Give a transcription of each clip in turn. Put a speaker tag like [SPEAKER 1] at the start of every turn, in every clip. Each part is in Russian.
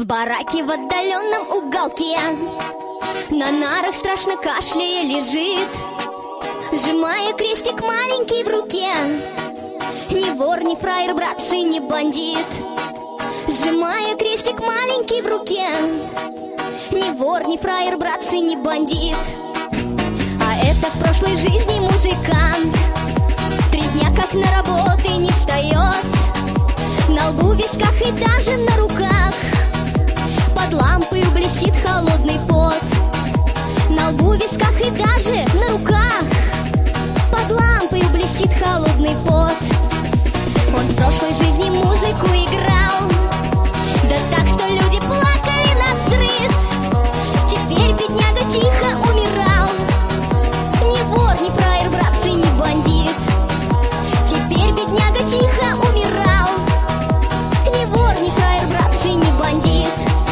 [SPEAKER 1] В бараке в отдаленном уголке на нарах страшно кашляя лежит, сжимая крестик маленький в руке. Ни вор, ни фраер, братцы, ни бандит. Сжимая крестик маленький в руке. Ни вор, ни фраер, братцы, ни бандит. А это в прошлой жизни музыкант. 3 дня как на работу не встает. На лбу, висках и даже на руках под лампой блестит холодный пот. На лбу, висках и даже на руках под лампой блестит холодный пот. Он в прошлой жизни музыку играл, да так, что люди плакали навзрыд. Теперь бедняга тихо умирал. Ни вор, ни фраер, братцы, ни бандит. Теперь бедняга тихо умирал. Ни вор, ни фраер, братцы, ни бандит.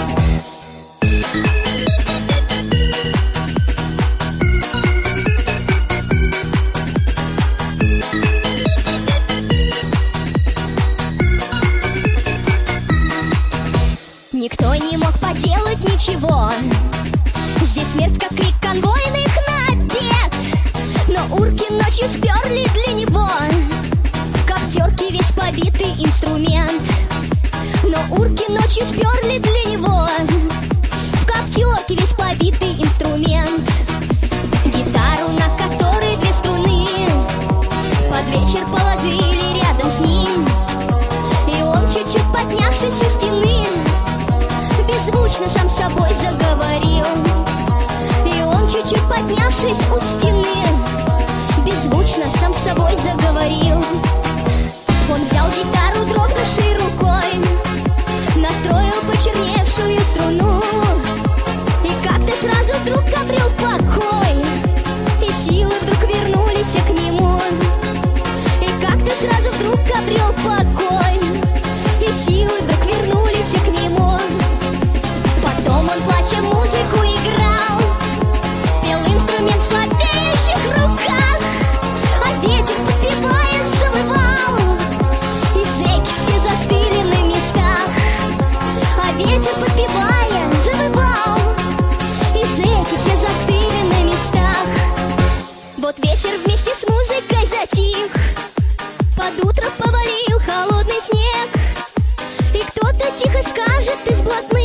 [SPEAKER 1] Никто не мог поделать ничего. Здесь смерть, как крик конвойных на обед. Но урки ночью сперли для него в коптерке весь побитый инструмент. Но урки ночью сперли для него в коптерке весь побитый инструмент. Гитару, на которой 2 струны, под вечер положили рядом с ним. И он, чуть-чуть поднявшись у стены, беззвучно сам с собой заговорил. И он, чуть-чуть поднявшись у стены, беззвучно сам с собой заговорил. Он взял гитару дрогнувшей рукой, настроил почерневшую струну, и как-то сразу вдруг обрел покой, и силы вдруг вернулись к нему. И как-то сразу вдруг обрел покой, и силы вдруг вернулись к нему. Потом он, плача, музыку играл, пел инструмент в слабеющих руках, а ветер, подпевая, завывал, и зэки все застыли на местах. А ветер, подпевая, завывал, и зэки все застыли на местах. Вот ветер вместе с музыкой затих, под утро повалил холодный снег, и кто-то тихо скажет из блатных: